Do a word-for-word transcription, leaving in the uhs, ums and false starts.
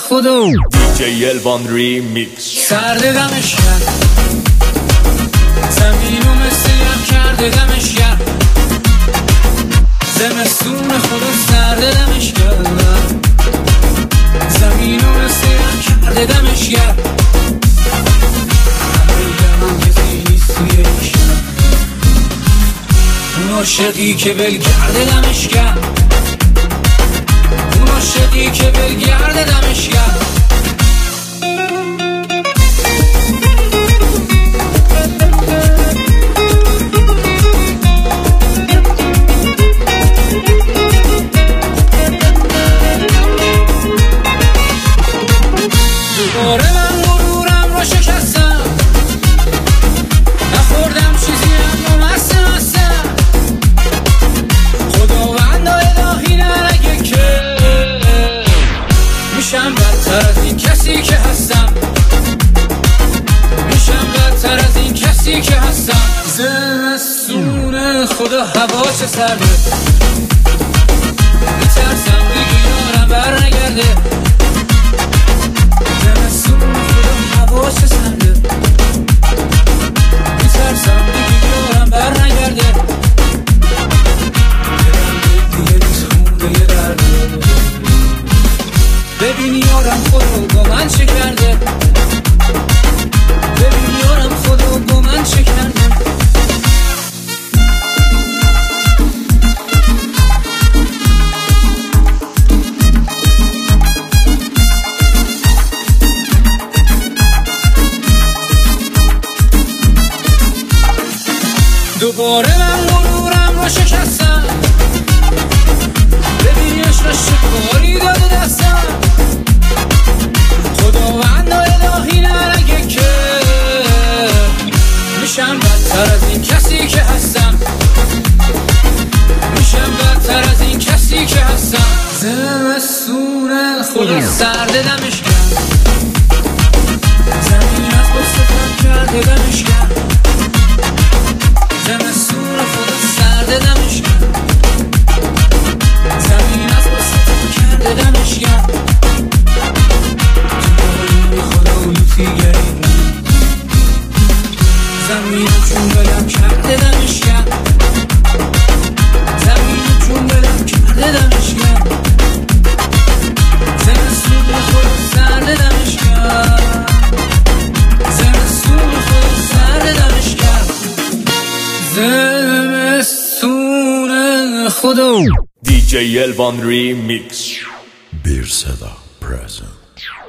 خدا دیجی الوان ریمیکس. سرد دمش کرد زمینو مثل یم کرده دمش کرد زمستون خدا سرد دمش کرد زمینو مثل یم کرده دمش کرد همه کسی نیست توی این شهر اون عاشقی که ولگرده دمش کرد اون عاشقی که ولگرده دمش کرد دوباره من غرورم رو شکستم نخوردم چیزی اما مستم هستم خداوند الهی نرگه که میشم بدتر از این کسی که هستم میشم بدتر از این کسی که هستم زمستون خدا هوا چه سرده میترسم دیگه یارم بر نگرده زمستون خدا هوا چه سرده میترسم دیگه یارم بر نگرده دلم دیگه نیست خونده یه درده ببین یارم خدا با من چه کرده ببین یارم خدا با من چه کرده دوباره من غرورم رو شکستم ببین عشقش چه کاری داده دستم خداوند الهی نرگه که میشم بدتر از این کسی که هستم میشم بدتر از این کسی که هستم زمستون خدا سرد دمش کرد زمین از بستم کرده دمش کرد زمستون خدا سرد دمش کرد زمین از بستم کرده دمش کرد تو خدا لوتی گرید زمین چون بلم کرده دمش کرد زمین چون بلم کرده دمش کرد زمستون خدا سرد دمش کرد زمستون خدا سرد دمش کرد زمستون خدا دیجی الوان ریمیکس. Bir Seda present.